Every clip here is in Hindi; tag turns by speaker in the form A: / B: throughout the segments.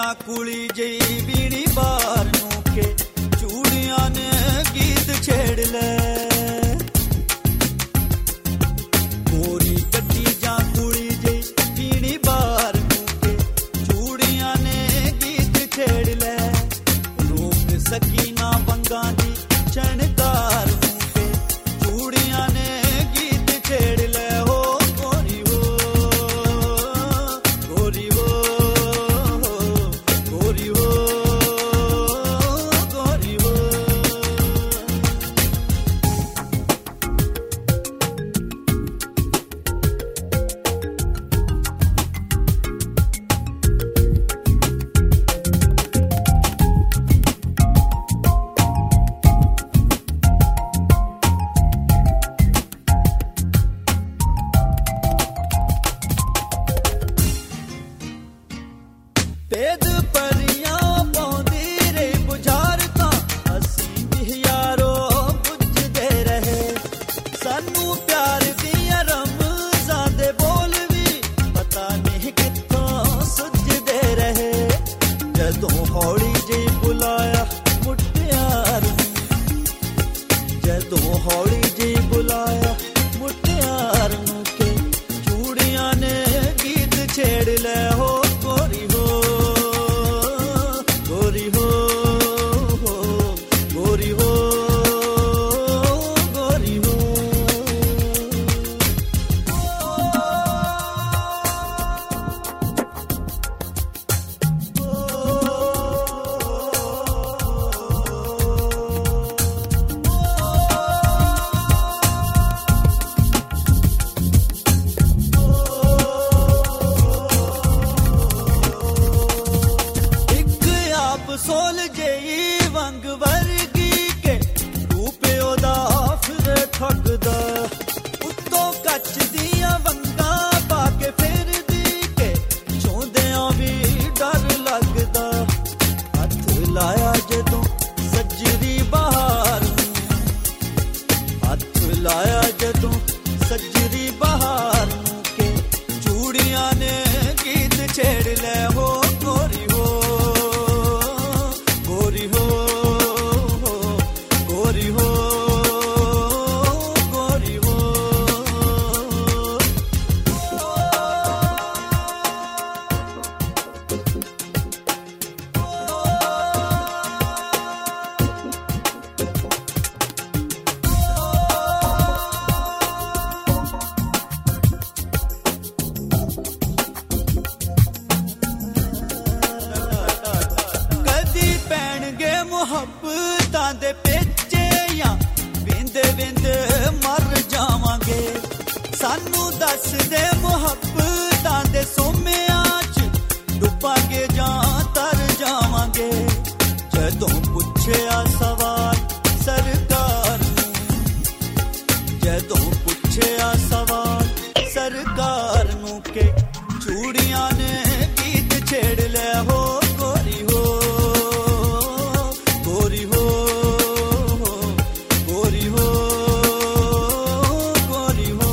A: कुड़ी जई बीड़ी बार नू के चूड़ियां ने गीत छेड़ ले गोरी कटी जा कुड़ी जई बीड़ी बार नू के चूड़ियां ने गीत छेड़ ले रोक सकी ना बंगा दी छणकार नू के चूड़ियां ने गीत छेड़ ले हो गोरी हो गोरी हो गोरी हो गोरी हो पेद परियां पौंदी रे बुझारता असी भी यारो बुझदे रहे सानू प्यार दियां रमज़ां दे बोल भी पता नहीं कित्थों सुझदे रहे जदों हौली जी बुलाया मुटियार जदों हौली जी बुलाया मुटियार नू के चूड़ियां ने गीत छेड़ ले हो गोरी हो गोरी हो गोरी हो गोरी हो एक आप सोल जेई वंग वर्गी के रूपे ओदा फिर ठगदा उत्तों कच दियां वंगा पा के फिर दी के चोंदियां भी डर लगदा हथ लाया जदों सजरी बहार हथ लाया जदों सजरी बहार के चूड़ियां ने गीत छेड़ ले हो गोरी हो गोरी हो गोरी हो गोरी हो कदी पैणगे मुहब्बतां दे पेचे या वेंदे वेंदे मर जावांगे सानू दस दे मुहब्बतां दे सोमियां च डुबांगे जां तर जावांगे जदों पुछया सवाल सरकार नू जदों पुछया सवाल सरकार नू के चूड़ियां ने गीत छेड़ ले हो गोरी हो गोरी हो गोरी हो गोरी हो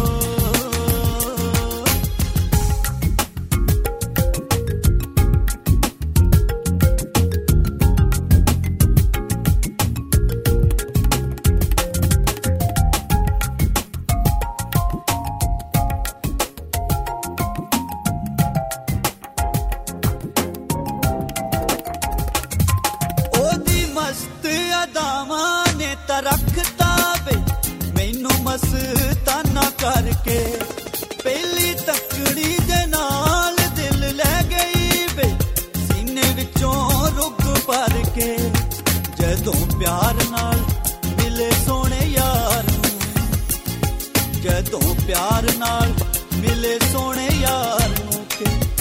A: ओदी मस्त अदावां ने तरखता वे मैनू मस्ताना करके पहली तकड़ी दे नाल दिल ले गई वे सीने विचों रुग भर के जदों प्यार नाल मिले सोने यार नू जदों प्यार नाल मिले सोने यार नू के